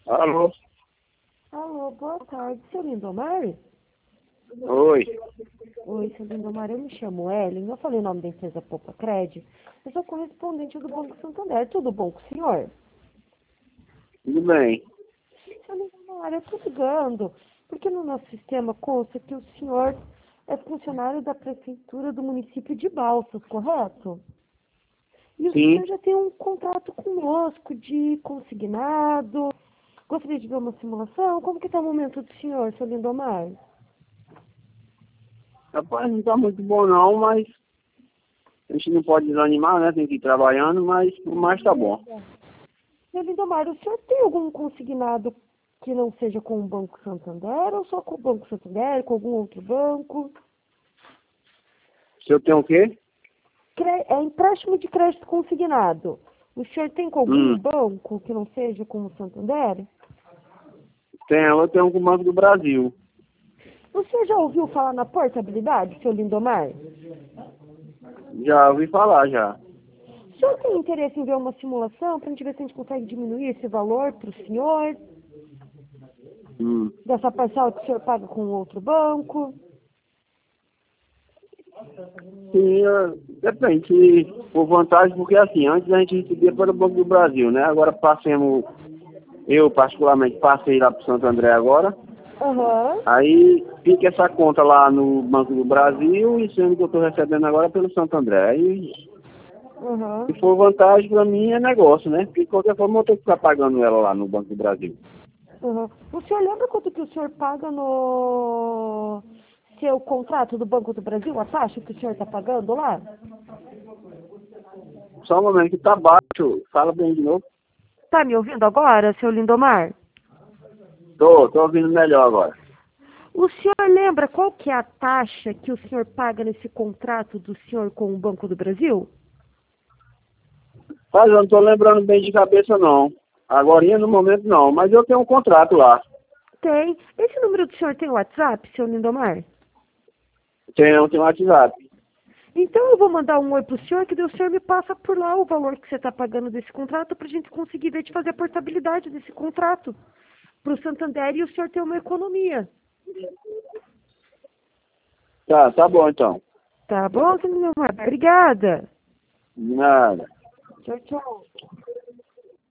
Alô? Alô, boa tarde, seu Lindomar? Oi. Oi, seu Lindomar, eu me chamo Ellen, eu falei o nome da empresa Poupa Cred. Eu sou correspondente do Banco Santander, tudo bom com o senhor? Tudo bem? Seu Lindomar, eu estou ligando, porque no nosso sistema consta que o senhor é funcionário da prefeitura do município de Balsas, correto? E o Sim. senhor já tem um contrato conosco de consignado. Gostaria de ver uma simulação? Como que está o momento do senhor, seu Lindomar? Rapaz, não tá muito bom não, mas a gente não pode desanimar, né? Tem que ir trabalhando, mas o mais tá bom. Seu Lindomar, o senhor tem algum consignado que não seja com o Banco Santander ou só com o Banco Santander, com algum outro banco? Se eu tenho o quê? É empréstimo de crédito consignado. O senhor tem com algum Hum. banco que não seja com o Santander? Eu tenho com o Banco do Brasil. O senhor já ouviu falar na portabilidade, seu Lindomar? Já ouvi falar, já. O senhor tem interesse em ver uma simulação para a gente ver se a gente consegue diminuir esse valor para o senhor? Hum. Dessa parcela que o senhor paga com outro banco? Sim, depende. Se for vantagem, porque assim, antes a gente recebia pelo Banco do Brasil, né? Agora passemos, eu particularmente passei lá pro Santo André agora. Aham. Aí fica essa conta lá no Banco do Brasil e sendo que eu estou recebendo agora pelo Santo André. Aí, Aham. se for vantagem para mim, é negócio, né? Porque de qualquer forma eu vou ter que ficar pagando ela lá no Banco do Brasil. Uhum. O senhor lembra quanto que o senhor paga no seu contrato do Banco do Brasil, a taxa que o senhor está pagando lá? Só um momento que tá baixo. Fala bem de novo. Tá me ouvindo agora, seu Lindomar? Tô ouvindo melhor agora. O senhor lembra qual que é a taxa que o senhor paga nesse contrato do senhor com o Banco do Brasil? Mas eu não tô lembrando bem de cabeça não. Agora no momento não, mas eu tenho um contrato lá. Tem. Esse número do senhor tem WhatsApp, seu Lindomar? Tenho um WhatsApp. Então eu vou mandar um oi pro senhor, que daí o senhor me passa por lá o valor que você está pagando desse contrato para a gente conseguir ver de fazer a portabilidade desse contrato para o Santander e o senhor ter uma economia. Tá bom então. Tá bom, seu Lindomar? Obrigada. De nada. Tchau, tchau.